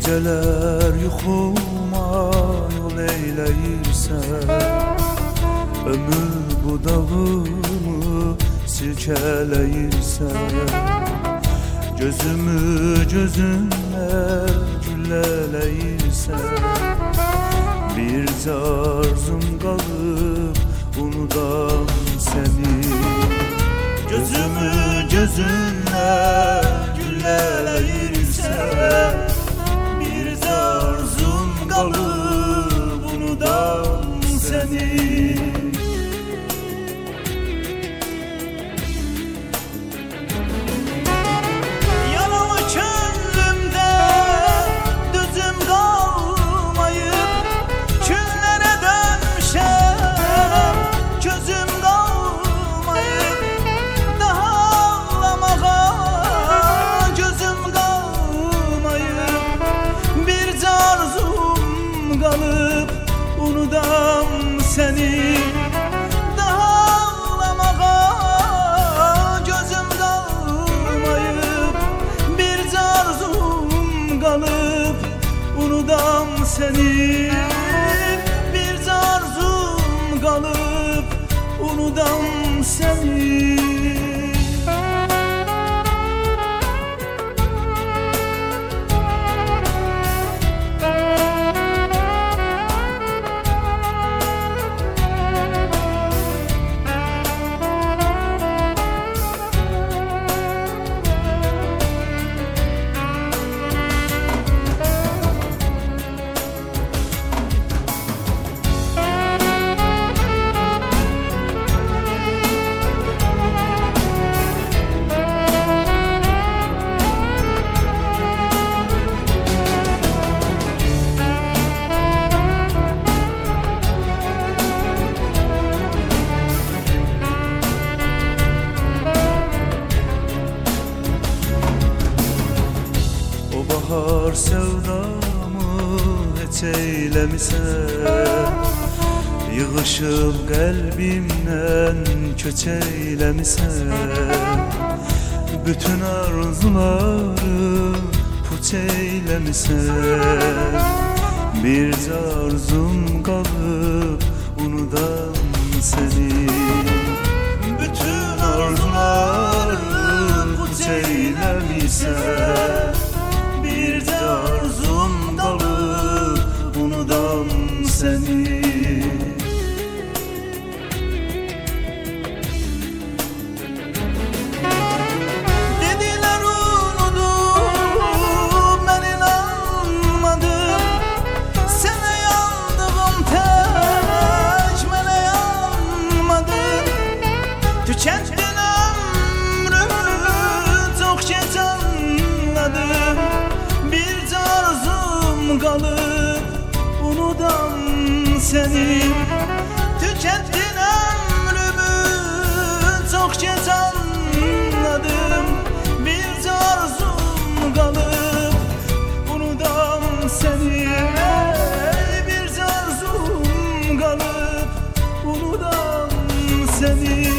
Geceler yuxuma yol eyləyirsən, ömür budağımı silkələyirsən. Gözümü gözünlə güllələyirsən. Bircə arzum qalıb unudam səni. Gözümü gözünlə güllələyirsən. Bircə arzum qalıb unudam səni. Unudam seni, daha ağlamağa gözüm kalmayıp, bir arzum kalıp unudam seni, bir arzum kalıp unudam seni. Bahar sevdamı heç eyləmisən, yığışıb qəlbimdən köç eyləmisən. Bütün arzuları puç eyləmisən. Bircə arzum qalıb unudam səni. Bütün arzuları puç eyləmisən. Bircə arzum qalıb unudam səni. Dedilər unudum, mən inanmadım. Sənə yandığım tək, mənə yanmadın. Tükəndin ömrümü, çox gec anladım. Bircə arzum qalıb unudam səni. Tükəndin ömrümü, çox gec anladım. Bircə arzum qalıb unudam səni. Bircə arzum qalıb unudam səni.